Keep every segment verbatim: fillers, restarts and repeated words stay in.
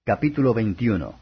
Capítulo veintiuno.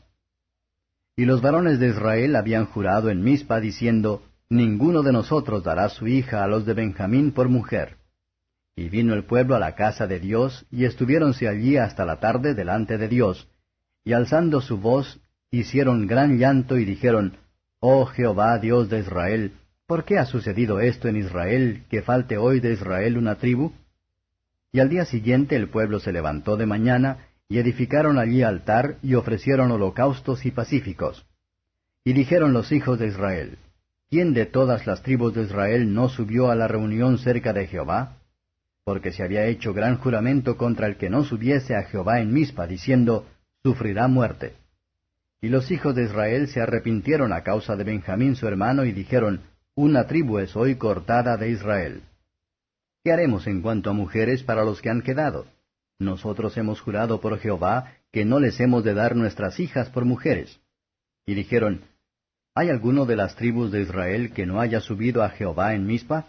Y los varones de Israel habían jurado en Mizpa, diciendo, Ninguno de nosotros dará su hija a los de Benjamín por mujer. Y vino el pueblo a la casa de Dios, y estuviéronse allí hasta la tarde delante de Dios, y alzando su voz, hicieron gran llanto y dijeron, Oh Jehová, Dios de Israel, ¿por qué ha sucedido esto en Israel, que falte hoy de Israel una tribu? Y al día siguiente el pueblo se levantó de mañana, y edificaron allí altar, y ofrecieron holocaustos y pacíficos. Y dijeron los hijos de Israel, ¿quién de todas las tribus de Israel no subió a la reunión cerca de Jehová? Porque se había hecho gran juramento contra el que no subiese a Jehová en Mizpa, diciendo, sufrirá muerte. Y los hijos de Israel se arrepintieron a causa de Benjamín su hermano, y dijeron, Una tribu es hoy cortada de Israel. ¿Qué haremos en cuanto a mujeres para los que han quedado? Nosotros hemos jurado por Jehová que no les hemos de dar nuestras hijas por mujeres. Y dijeron, ¿hay alguno de las tribus de Israel que no haya subido a Jehová en Mizpa?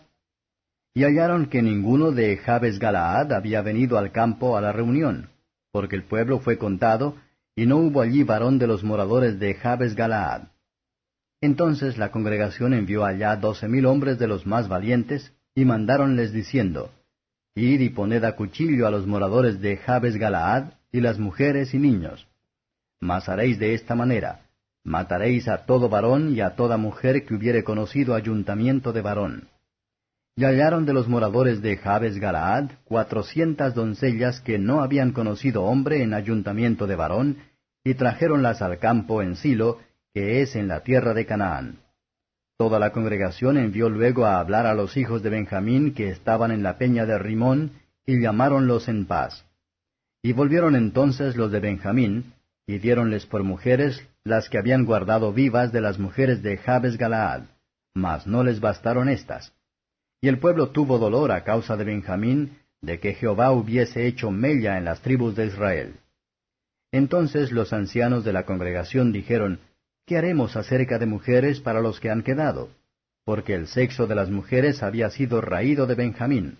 Y hallaron que ninguno de Jabes Galaad había venido al campo a la reunión, porque el pueblo fue contado, y no hubo allí varón de los moradores de Jabes Galaad. Entonces la congregación envió allá doce mil hombres de los más valientes, y mandáronles diciendo, Id y poned a cuchillo a los moradores de Jabes Galaad, y las mujeres y niños. Mas haréis de esta manera, mataréis a todo varón y a toda mujer que hubiere conocido ayuntamiento de varón. Y hallaron de los moradores de Jabes Galaad cuatrocientas doncellas que no habían conocido hombre en ayuntamiento de varón, y trajéronlas al campo en Silo, que es en la tierra de Canaán. Toda la congregación envió luego a hablar a los hijos de Benjamín que estaban en la peña de Rimón, y llamáronlos en paz. Y volvieron entonces los de Benjamín, y diéronles por mujeres las que habían guardado vivas de las mujeres de Jabes Galaad, mas no les bastaron éstas. Y el pueblo tuvo dolor a causa de Benjamín, de que Jehová hubiese hecho mella en las tribus de Israel. Entonces los ancianos de la congregación dijeron, ¿qué haremos acerca de mujeres para los que han quedado? Porque el sexo de las mujeres había sido raído de Benjamín.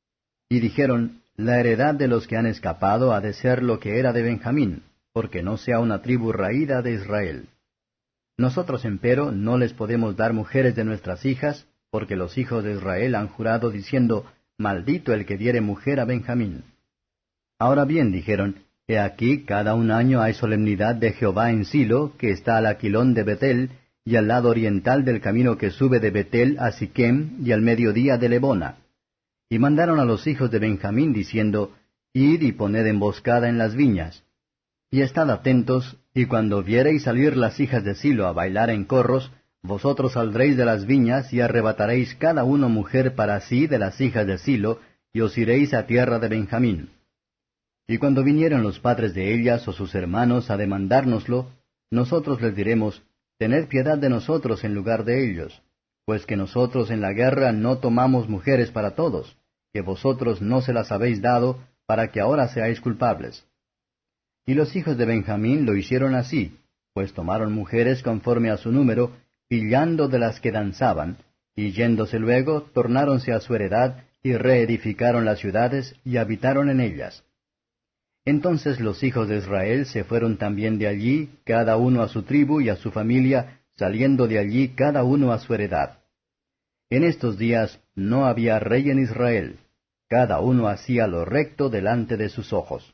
Y dijeron, la heredad de los que han escapado ha de ser lo que era de Benjamín, porque no sea una tribu raída de Israel. Nosotros, empero, no les podemos dar mujeres de nuestras hijas, porque los hijos de Israel han jurado diciendo, maldito el que diere mujer a Benjamín. Ahora bien, dijeron, he aquí, cada un año hay solemnidad de Jehová en Silo, que está al aquilón de Betel, y al lado oriental del camino que sube de Betel a Siquem, y al mediodía de Lebona. Y mandaron a los hijos de Benjamín, diciendo, id y poned emboscada en las viñas. Y estad atentos, y cuando viereis salir las hijas de Silo a bailar en corros, vosotros saldréis de las viñas, y arrebataréis cada uno mujer para sí de las hijas de Silo, y os iréis a tierra de Benjamín. Y cuando vinieren los padres de ellas o sus hermanos a demandárnoslo, nosotros les diremos, tened piedad de nosotros en lugar de ellos, pues que nosotros en la guerra no tomamos mujeres para todos, que vosotros no se las habéis dado, para que ahora seáis culpables. Y los hijos de Benjamín lo hicieron así, pues tomaron mujeres conforme a su número, pillando de las que danzaban, y yéndose luego, tornáronse a su heredad, y reedificaron las ciudades, y habitaron en ellas. Entonces los hijos de Israel se fueron también de allí, cada uno a su tribu y a su familia, saliendo de allí cada uno a su heredad. En estos días no había rey en Israel, cada uno hacía lo recto delante de sus ojos.